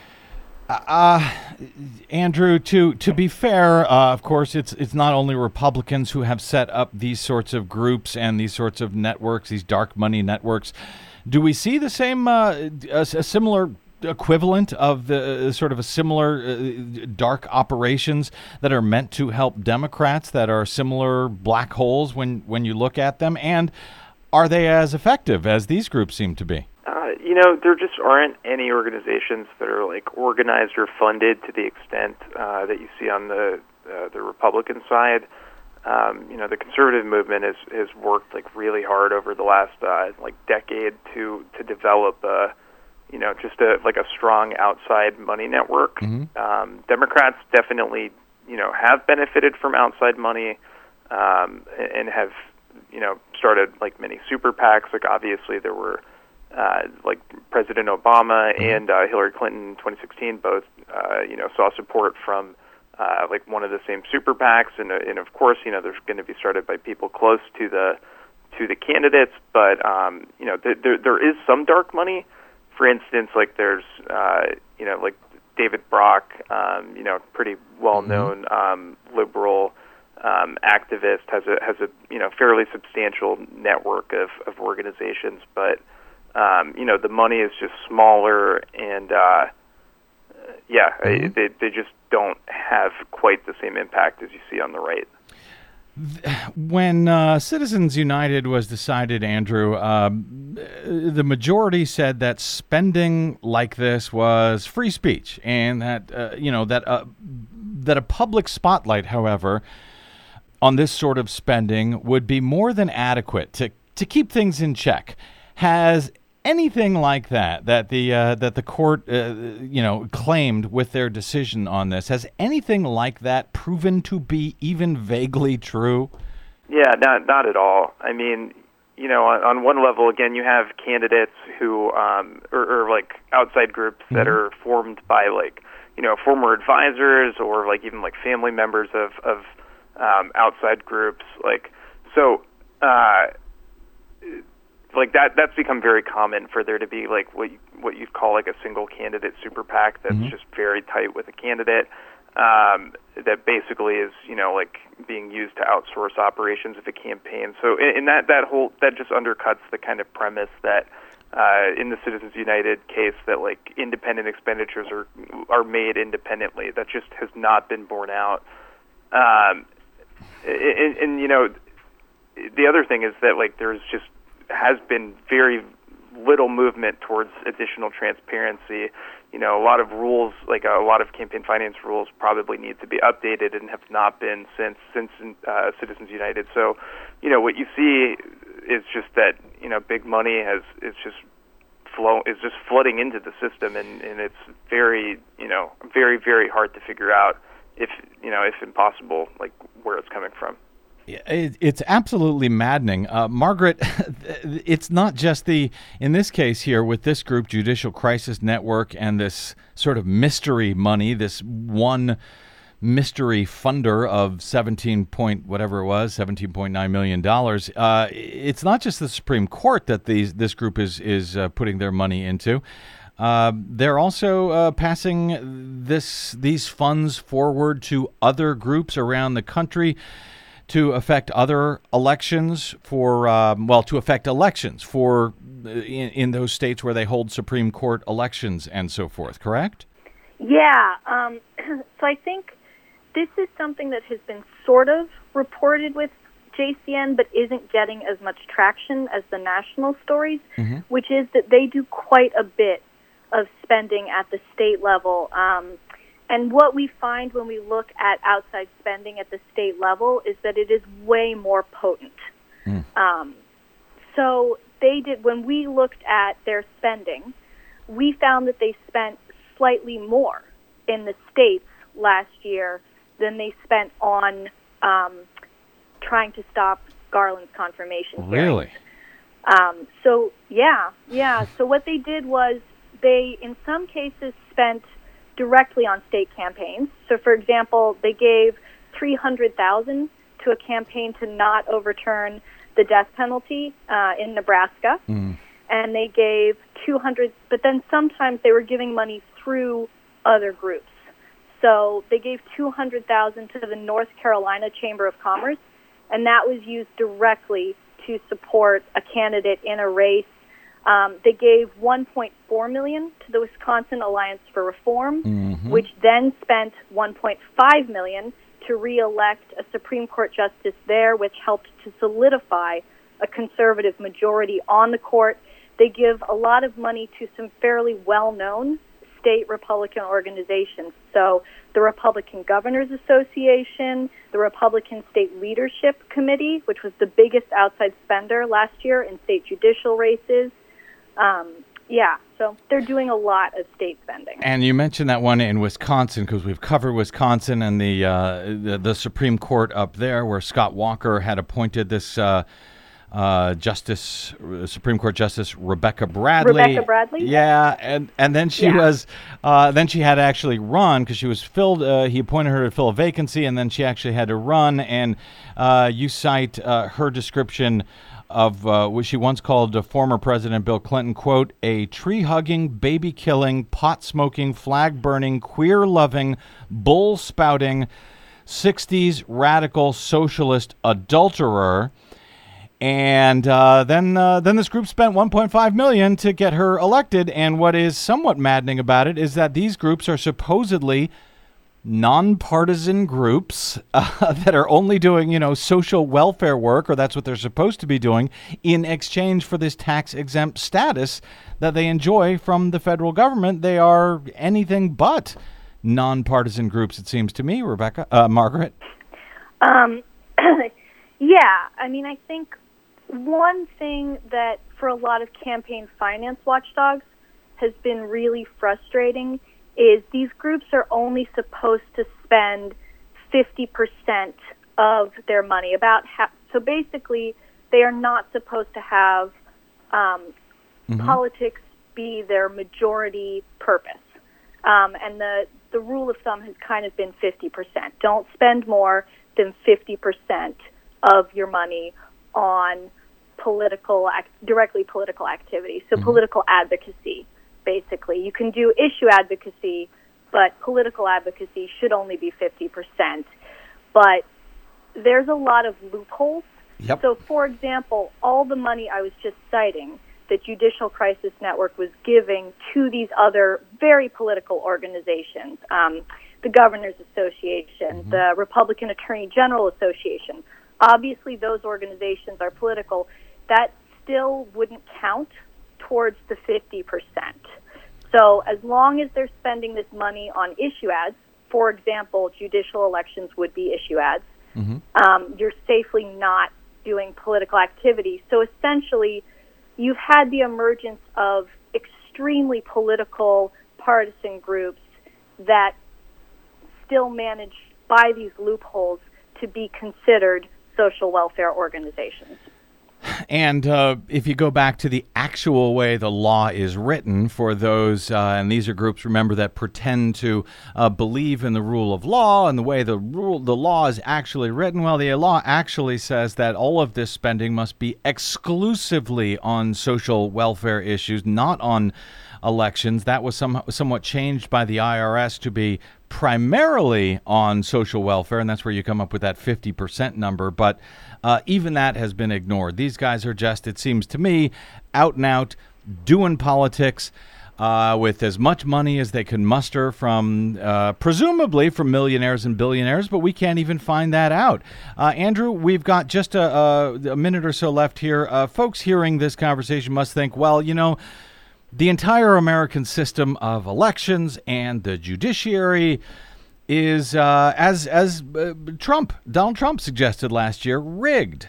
Uh, Andrew, to to be fair, uh, of course, it's it's not only Republicans who have set up these sorts of groups and these sorts of networks, these dark money networks. Do we see the same, uh, a, a similar equivalent of the uh, sort of a similar uh, dark operations that are meant to help Democrats, that are similar black holes when, when you look at them? And are they as effective as these groups seem to be? Uh, you know, there just aren't any organizations that are like organized or funded to the extent uh, that you see on the uh, the Republican side. Um, you know, the conservative movement has has worked like really hard over the last uh, like decade to to develop a, you know, just a like a strong outside money network. Mm-hmm. Um, Democrats definitely, you know, have benefited from outside money um, and have, you know, started like many super PACs. Like obviously there were. Uh, like President Obama and uh, Hillary Clinton in twenty sixteen both, uh, you know, saw support from uh, like one of the same super PACs, and, uh, and of course, you know, there's going to be started by people close to the to the candidates. But um, you know, th- there there is some dark money. For instance, like there's uh, you know, like David Brock, um, you know, pretty well known um, liberal um, activist, has a has a you know fairly substantial network of, of organizations, but Um, you know, the money is just smaller, and uh, yeah, mm-hmm. they they just don't have quite the same impact as you see on the right. When uh, Citizens United was decided, Andrew, uh, the majority said that spending like this was free speech, and that uh, you know that uh, that a public spotlight, however, on this sort of spending would be more than adequate to to keep things in check. Has anything like that that the uh, that the court uh, you know claimed with their decision on this, has anything like that proven to be even vaguely true? Yeah, not not at all. I mean, you know, on, on one level, again, you have candidates who, um, or, or like outside groups mm-hmm. that are formed by like, you know, former advisors or like even like family members of of um, outside groups. Like, so, uh, like that that's become very common for there to be like what you, what you'd call like a single candidate super PAC that's mm-hmm. just very tight with a candidate. Um, that basically is, you know, like being used to outsource operations of a campaign. So in, in that, that whole, that just undercuts the kind of premise that uh, in the Citizens United case that like independent expenditures are are made independently. That just has not been borne out. Um, and, and, you know, the other thing is that like there's just has been very little movement towards additional transparency. You know, a lot of rules, like a lot of campaign finance rules, probably need to be updated and have not been since since uh, Citizens United. So, you know, what you see is just that, you know, big money has is just flow is just flooding into the system, and, and it's very, you know, very very hard to figure out, if you know, if impossible, like where it's coming from. It's absolutely maddening. Uh, Margaret, it's not just the, in this case here with this group, Judicial Crisis Network, and this sort of mystery money, this one mystery funder of seventeen point whatever it was, seventeen point nine million dollars. Uh, it's not just the Supreme Court that these this group is, is uh, putting their money into. Uh, they're also uh, passing this these funds forward to other groups around the country to affect other elections for, um, well, to affect elections for in, in those states where they hold Supreme Court elections and so forth, correct? Yeah. Um, so I think this is something that has been sort of reported with J C N, but isn't getting as much traction as the national stories, mm-hmm. which is that they do quite a bit of spending at the state level. Um, And what we find when we look at outside spending at the state level is that it is way more potent. Mm. Um, so they did, when we looked at their spending, we found that they spent slightly more in the states last year than they spent on um, trying to stop Garland's confirmation hearings. Really? Um, so, yeah, yeah. So what they did was they, in some cases, spent directly on state campaigns. So, for example, they gave three hundred thousand dollars to a campaign to not overturn the death penalty uh, in Nebraska, mm. and they gave two hundred. But then sometimes they were giving money through other groups. So they gave two hundred thousand dollars to the North Carolina Chamber of Commerce, and that was used directly to support a candidate in a race. Um, they gave one point four million dollars to the Wisconsin Alliance for Reform, mm-hmm. which then spent one point five million dollars to re-elect a Supreme Court justice there, which helped to solidify a conservative majority on the court. They give a lot of money to some fairly well-known state Republican organizations. So the Republican Governors Association, the Republican State Leadership Committee, which was the biggest outside spender last year in state judicial races. Um, yeah, so they're doing a lot of state spending. And you mentioned that one in Wisconsin, because we've covered Wisconsin and the, uh, the the Supreme Court up there, where Scott Walker had appointed this uh, uh, Justice, Supreme Court Justice Rebecca Bradley. Rebecca Bradley. Yeah, and and then she yeah. was, uh, then she had to actually run because she was filled. Uh, he appointed her to fill a vacancy, and then she actually had to run. And uh, you cite uh, her description of uh, what she once called uh, former President Bill Clinton, quote, a tree-hugging, baby-killing, pot-smoking, flag-burning, queer-loving, bull-spouting, sixties radical socialist adulterer. And uh, then uh, then this group spent one point five million dollars to get her elected. And what is somewhat maddening about it is that these groups are supposedly nonpartisan groups uh, that are only doing, you know, social welfare work, or that's what they're supposed to be doing, in exchange for this tax-exempt status that they enjoy from the federal government. They are anything but nonpartisan groups, it seems to me, Rebecca, uh, Margaret. Um, yeah, I mean, I think one thing that for a lot of campaign finance watchdogs has been really frustrating is these groups are only supposed to spend fifty percent of their money. About half, so basically, they are not supposed to have um, mm-hmm. politics be their majority purpose. Um, and the, the rule of thumb has kind of been fifty percent. Don't spend more than fifty percent of your money on political, directly political activity. So mm-hmm. political advocacy, basically. You can do issue advocacy, but political advocacy should only be fifty percent. But there's a lot of loopholes. Yep. So, for example, all the money I was just citing, the Judicial Crisis Network was giving to these other very political organizations, um, the Governors Association, mm-hmm. the Republican Attorney General Association. Obviously, those organizations are political. That still wouldn't count towards the fifty percent. So as long as they're spending this money on issue ads, for example, judicial elections would be issue ads, mm-hmm. um, you're safely not doing political activity. So essentially, you've had the emergence of extremely political partisan groups that still manage, by these loopholes, to be considered social welfare organizations. And uh, if you go back to the actual way the law is written for those, uh, and these are groups, remember, that pretend to uh, believe in the rule of law and the way the rule, the law is actually written, well, the law actually says that all of this spending must be exclusively on social welfare issues, not on elections. That was some, somewhat changed by the I R S to be primarily on social welfare, and that's where you come up with that fifty percent number. But uh, even that has been ignored. These guys are just, it seems to me, out and out doing politics uh, with as much money as they can muster from, uh, presumably from millionaires and billionaires, but we can't even find that out. Uh, Andrew, we've got just a, a, a minute or so left here. Uh, folks hearing this conversation must think, well, you know, the entire American system of elections and the judiciary is, uh, as as uh, Trump, Donald Trump suggested last year, rigged.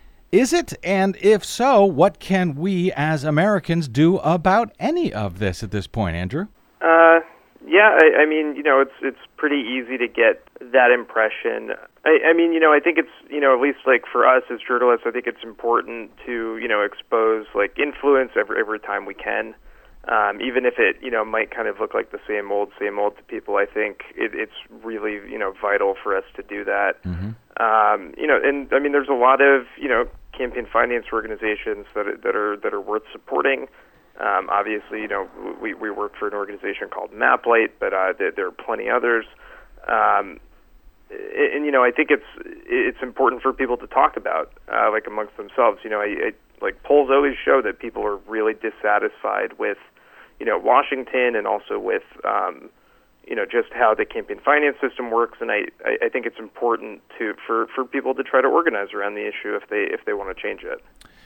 Is it? And if so, what can we as Americans do about any of this at this point, Andrew? Uh, yeah, I, I mean, you know, it's it's pretty easy to get that impression. I, I mean, you know, I think it's, you know, at least like for us as journalists, I think it's important to, you know, expose like influence every every time we can. Um, even if it, you know, might kind of look like the same old, same old to people, I think it, it's really, you know, vital for us to do that. Mm-hmm. Um, you know, and I mean, there's a lot of, you know, campaign finance organizations that are, that are that are worth supporting. Um, obviously, you know, we we work for an organization called MapLight, but uh, there, there are plenty others. Um, and, and you know, I think it's it's important for people to talk about, uh, like amongst themselves. You know, I, I like polls always show that people are really dissatisfied with, you know, Washington and also with, um, you know, just how the campaign finance system works. And I, I think it's important to for, for people to try to organize around the issue if they if they want to change it.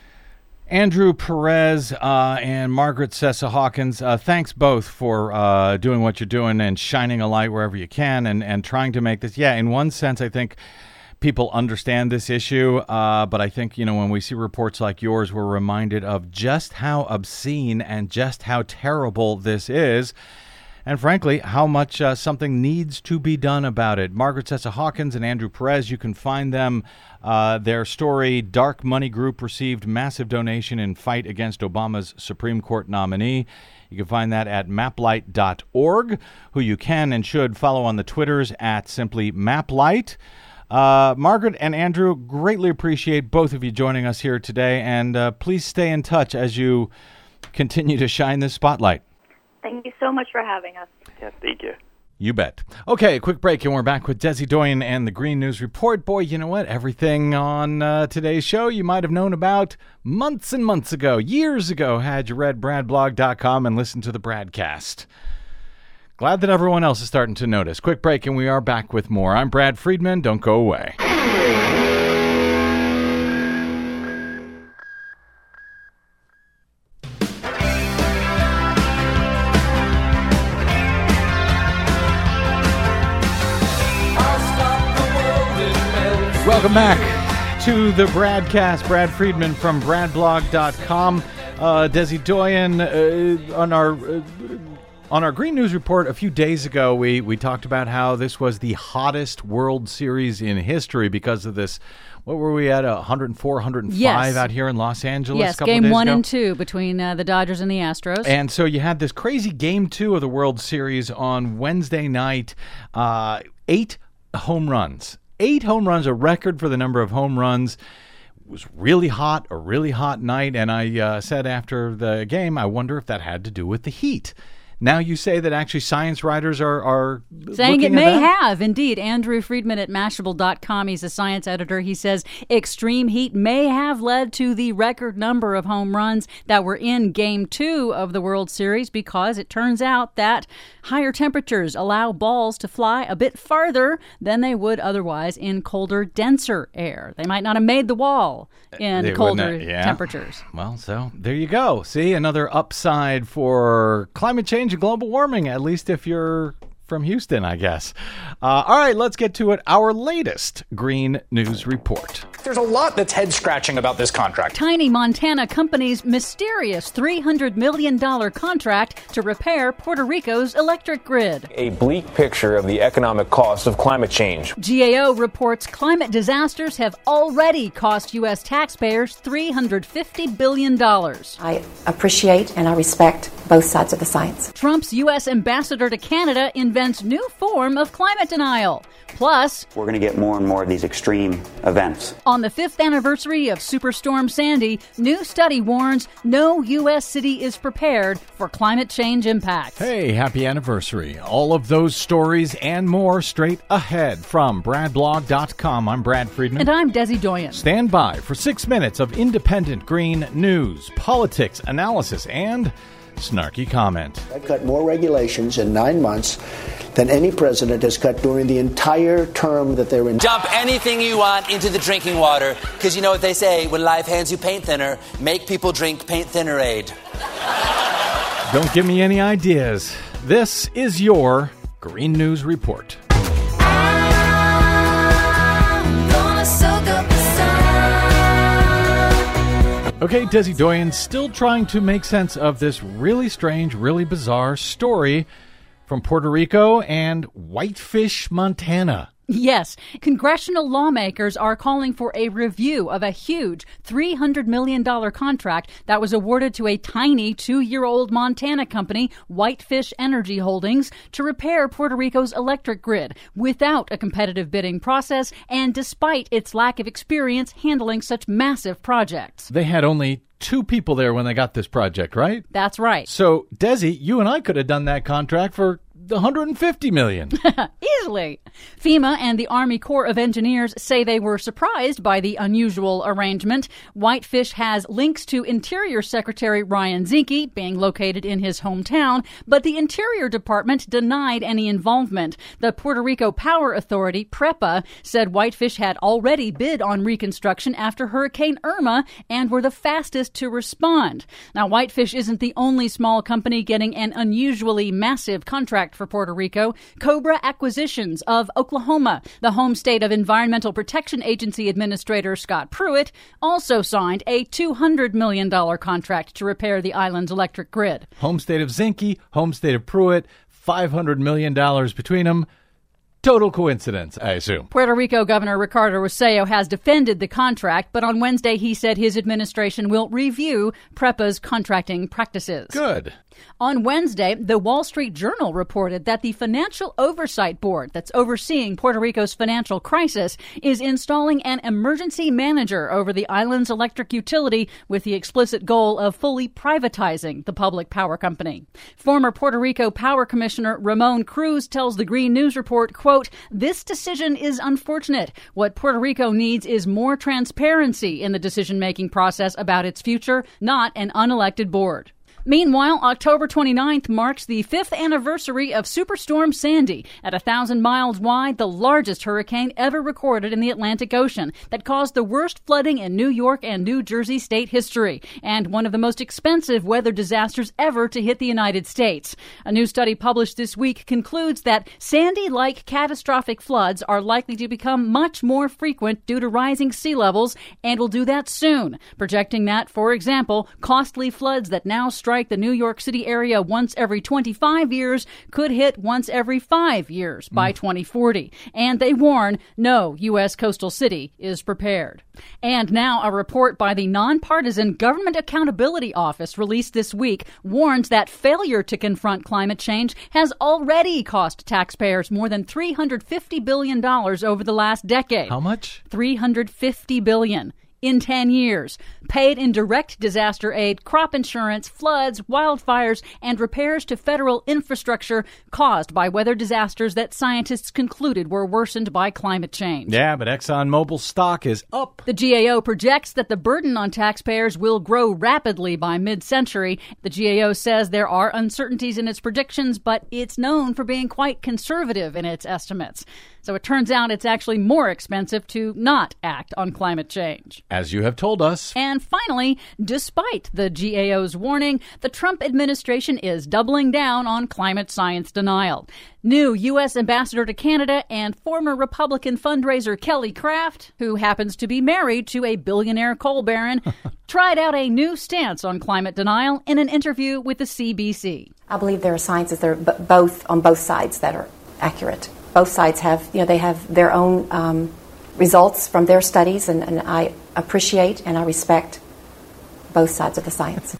Andrew Perez uh, and Margaret Sessa Hawkins, uh, thanks both for uh, doing what you're doing and shining a light wherever you can and, and trying to make this, yeah, in one sense, I think people understand this issue, uh, but I think, you know, when we see reports like yours, we're reminded of just how obscene and just how terrible this is, and frankly, how much uh, something needs to be done about it. Margaret Sessa Hawkins and Andrew Perez, you can find them. Uh, their story, Dark Money Group received massive donation in fight against Obama's Supreme Court nominee. You can find that at maplight dot org, who you can and should follow on the Twitters at simply maplight. Uh, Margaret and Andrew, greatly appreciate both of you joining us here today, and uh, please stay in touch as you continue to shine this spotlight. Thank you so much for having us. Yeah, thank you. You bet. Okay, a quick break, and we're back with Desi Doyen and the Green News Report. Boy, you know what? Everything on uh, today's show you might have known about months and months ago, years ago, had you read brad blog dot com and listened to the Bradcast. Glad that everyone else is starting to notice. Quick break, and we are back with more. I'm Brad Friedman. Don't go away. Welcome back to the Bradcast. Brad Friedman from brad blog dot com. Uh, Desi Doyen, uh, on our uh, on our Green News Report a few days ago, we, we talked about how this was the hottest World Series in history because of this. What were we at, one oh four, one oh five yes. out here in Los Angeles? Yes, a couple game days one ago? and two between uh, the Dodgers and the Astros. And so you had this crazy game two of the World Series on Wednesday night. Uh, eight home runs. Eight home runs, a record for the number of home runs. It was really hot, a really hot night. And I uh, said after the game, I wonder if that had to do with the heat. Now you say that actually science writers are, are saying it looking may at that? have, indeed. Andrew Friedman at Mashable dot com, he's a science editor. He says extreme heat may have led to the record number of home runs that were in Game two of the World Series because it turns out that higher temperatures allow balls to fly a bit farther than they would otherwise in colder, denser air. They might not have made the wall in They colder wouldn't have- yeah. temperatures. Well, so there you go. See, another upside for climate change and global warming, at least if you're from Houston, I guess. Uh, all right, let's get to it. Our latest Green News Report. There's a lot that's head-scratching about this contract. Tiny Montana company's mysterious three hundred million dollars contract to repair Puerto Rico's electric grid. A bleak picture of the economic cost of climate change. G A O reports climate disasters have already cost U S taxpayers three hundred fifty billion dollars. I appreciate and I respect both sides of the science. Trump's U S ambassador to Canada invents new form of climate denial. Plus, we're going to get more and more of these extreme events. On the fifth anniversary of Superstorm Sandy, new study warns no U S city is prepared for climate change impacts. Hey, happy anniversary. All of those stories and more straight ahead from brad blog dot com. I'm Brad Friedman. And I'm Desi Doyen. Stand by for six minutes of independent green news, politics, analysis, and snarky comment. I cut more regulations in nine months than any president has cut during the entire term that they're in. Dump anything you want into the drinking water, because you know what they say, when life hands you paint thinner, make people drink paint thinner aid. Don't give me any ideas. This is your Green News Report. Okay, Desi Doyen, still trying to make sense of this really strange, really bizarre story from Puerto Rico and Whitefish, Montana. Yes, congressional lawmakers are calling for a review of a huge three hundred million dollars contract that was awarded to a tiny two-year-old Montana company, Whitefish Energy Holdings, to repair Puerto Rico's electric grid without a competitive bidding process and despite its lack of experience handling such massive projects. They had only two people there when they got this project, right? That's right. So, Desi, you and I could have done that contract for one hundred fifty million dollars. Easily. FEMA and the Army Corps of Engineers say they were surprised by the unusual arrangement. Whitefish has links to Interior Secretary Ryan Zinke, being located in his hometown, but the Interior Department denied any involvement. The Puerto Rico Power Authority, PREPA, said Whitefish had already bid on reconstruction after Hurricane Irma and were the fastest to respond. Now, Whitefish isn't the only small company getting an unusually massive contract for Puerto Rico. Cobra Acquisitions of Oklahoma, the home state of Environmental Protection Agency Administrator Scott Pruitt, also signed a two hundred million dollars contract to repair the island's electric grid. Home state of Zinke, home state of Pruitt, five hundred million dollars between them. Total coincidence, I assume. Puerto Rico Governor Ricardo Rossello has defended the contract, but on Wednesday he said his administration will review PREPA's contracting practices. Good. On Wednesday, the Wall Street Journal reported that the Financial Oversight Board that's overseeing Puerto Rico's financial crisis is installing an emergency manager over the island's electric utility with the explicit goal of fully privatizing the public power company. Former Puerto Rico Power Commissioner Ramon Cruz tells the Green News Report, quote, "This decision is unfortunate. What Puerto Rico needs is more transparency in the decision-making process about its future, not an unelected board." Meanwhile, October twenty-ninth marks the fifth anniversary of Superstorm Sandy. At a thousand miles wide, the largest hurricane ever recorded in the Atlantic Ocean that caused the worst flooding in New York and New Jersey state history, and one of the most expensive weather disasters ever to hit the United States. A new study published this week concludes that Sandy-like catastrophic floods are likely to become much more frequent due to rising sea levels, and will do that soon, projecting that, for example, costly floods that now strike the New York City area once every twenty-five years could hit once every five years by mm. twenty forty. And they warn no U S coastal city is prepared. And now a report by the nonpartisan Government Accountability Office released this week warns that failure to confront climate change has already cost taxpayers more than three hundred fifty billion dollars over the last decade. How much? three hundred fifty billion dollars. In ten years, paid in direct disaster aid, crop insurance, floods, wildfires, and repairs to federal infrastructure caused by weather disasters that scientists concluded were worsened by climate change. Yeah, but ExxonMobil's stock is up. The G A O projects that the burden on taxpayers will grow rapidly by mid-century. The G A O says there are uncertainties in its predictions, but it's known for being quite conservative in its estimates. So it turns out it's actually more expensive to not act on climate change. As you have told us. And finally, despite the G A O's warning, the Trump administration is doubling down on climate science denial. New U S Ambassador to Canada and former Republican fundraiser Kelly Craft, who happens to be married to a billionaire coal baron, tried out a new stance on climate denial in an interview with the C B C. I believe there are sciences that are b- both on both sides that are accurate. Both sides have, you know, they have their own um, results from their studies, and, and I appreciate and I respect both sides of the science.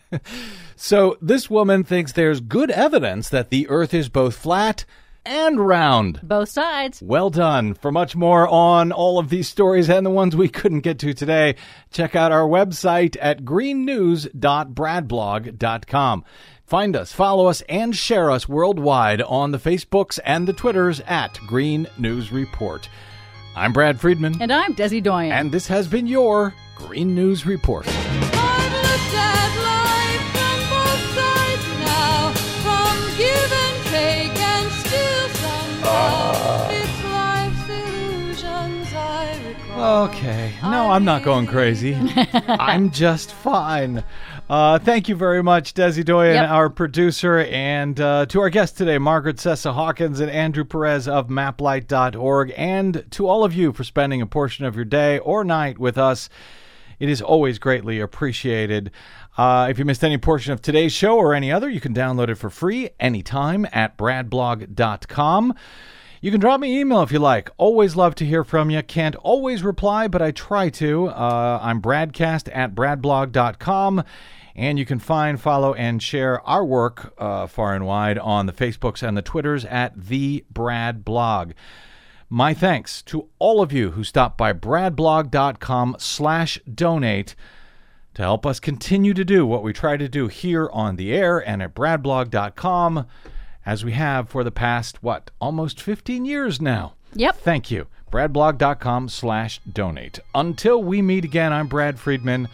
So this woman thinks there's good evidence that the Earth is both flat and round. Both sides. Well done. For much more on all of these stories and the ones we couldn't get to today, check out our website at green news dot brad blog dot com. Find us, follow us, and share us worldwide on the Facebooks and the Twitters at Green News Report. I'm Brad Friedman. And I'm Desi Doyen. And this has been your Green News Report. I've looked at life from both sides now, from give and take and still somehow. It's life's illusions I recall. Okay. No, I'm not going crazy. I'm just fine. Uh, thank you very much, Desi Doyen, yep. our producer, and uh, to our guests today, Margaret Sessa Hawkins and Andrew Perez of map light dot org, and to all of you for spending a portion of your day or night with us. It is always greatly appreciated. Uh, if you missed any portion of today's show or any other, you can download it for free anytime at brad blog dot com. You can drop me an email if you like. Always love to hear from you. Can't always reply, but I try to. Uh, I'm bradcast at brad blog dot com. And you can find, follow, and share our work uh, far and wide on the Facebooks and the Twitters at The Brad Blog. My thanks to all of you who stopped by brad blog dot com slash donate to help us continue to do what we try to do here on the air and at brad blog dot com, as we have for the past, what, almost fifteen years now. Yep. Thank you. brad blog dot com slash donate. Until we meet again, I'm Brad Friedman.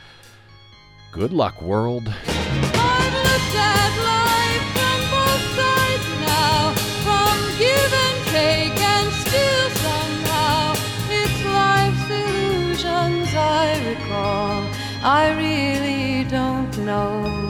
Good luck, world. I've looked at life from both sides now, from give and take and still somehow it's life's illusions I recall. I really don't know.